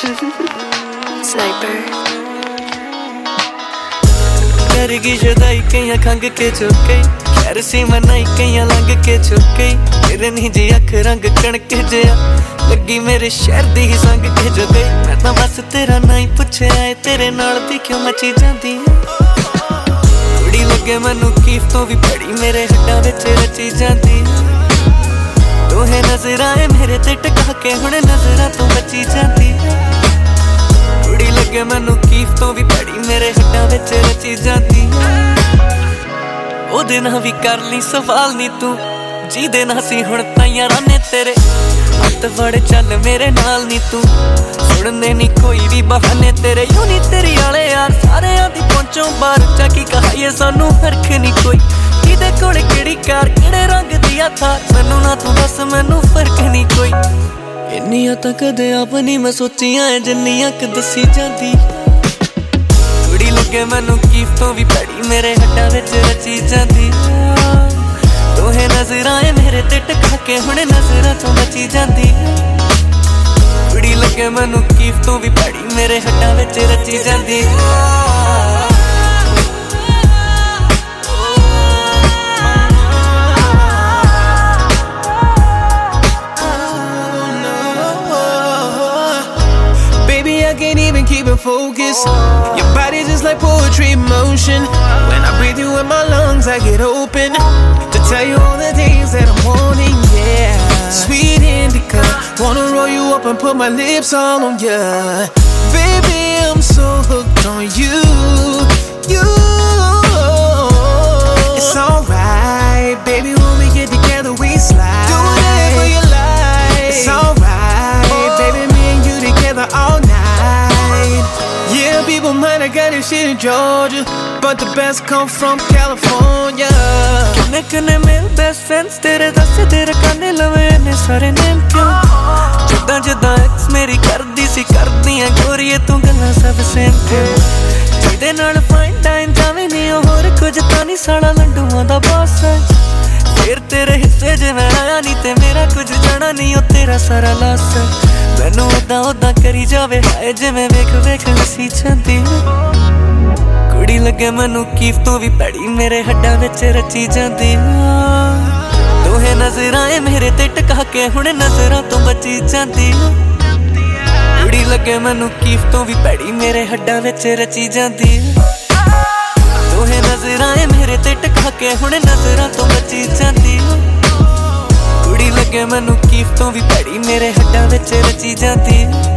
Sniper करगी जुदाई कईयां खंग के चुक गई, खैर सी मनाई कईयां लंघ के चुक गई। तेरे नहीं जी अख रंग कणक जिया लगी मेरे शहर दी ही संग के जो गई। मैं तां बस तेरा ना ही पुछया है, तेरे नाल दी क्यों मची जांदी है। कुड़ी लगे मैनू कीफ तो भी बड़ी मेरे हड्डां विच रची जांदी है। दोहे नजरां मेरे ते टका के हुण नजरां तो बची जांदी है। कुड़ी लगे मैनू कीफ तो भी बड़ी मेरे हड्डां विच रची जांदी है। ओदे नाल भी कर ली सवाल नी तू, जीदे ना सी हुण तां यारां ने तेरे हत्थ फड़ चल मेरे नाल नी तू। सुणदे नी कोई भी बहाने तेरे, यूं नी तेरी आले यार सारेयां दी पहुंचों बाहर चाकी कहाइए सानू फर्क नी कोई। किदे कोल किहड़ी कार किहड़े रंग दी आ थार, मैनू ना तू दस मैनू फर्क नी कोई। इन्नियां तां कदे आप नी मैं सोचियां जिन्नियां क दसी जांदी। कुड़ी लगे मैनू कीफ तो भी बड़ी मेरे हड्डां विच रची जांदी। दोहे नजरां मेरे ते टका के हुण नजरां तो बची जांदी। कुड़ी लगे मैनू कीफ तो भी बड़ी मेरे हड्डां विच रची जांदी। Can't even keep it focused. Your body just like poetry in motion. When I breathe you in my lungs, I get open to tell you all the things that I'm wanting, yeah. Sweet indica, wanna roll you up and put my lips all on ya. Baby, I'm so hooked on you. It's alright, baby, when we get together we slide. Do whatever you like. It's alright, baby, me and you together all night. Yeah, people might have got this shit in Georgia, but the best come from California. किन्ने मेरे best friends तेरे दस तेरे काने लवे ने सारे name क्यों। जिद्दां जिद्दां एक्स मेरी करदी सी करदियां गोरीए तू गल्लां सब सेम क्यों। जिहदे नाल फाइन टाइम जावे नी होर कुछ तां नी साला लंडूआं दा बॉस है। फिर तेरे हिस्से च मैं आया नी ते मेरा कुछ जाना नी ओ तेरा सारा लॉस है। मैनू उदां उदां करी जावे हाय जिवें वेख वेख हसी जांदी। कुड़ी लगे मैनू कीफ तो भी बड़ी मेरे हड्डां विच रची जांदी। दोहे नजरां मेरे ते टका के हुण नजरां तो बची जांदी। कुड़ी लगे मैनू कीफ तो भी बड़ी मेरे हड्डां विच रची जांदी। दोहे नजरां मेरे ते टका के हुण नजरां तो बची जांदी। कुड़ी लगे मैनू कीफ तो भी बड़ी मेरे हड्डां विच रची जांदी।